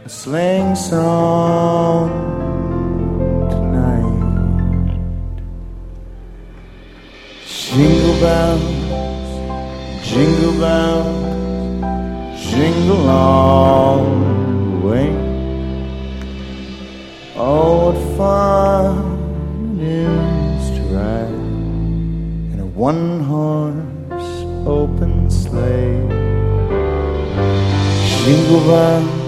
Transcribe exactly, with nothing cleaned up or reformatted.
a sling song tonight. Jingle bells, jingle bells, jingle all the way. Oh, what fun it is to ride in a one-horse open sleigh. Jingle bells,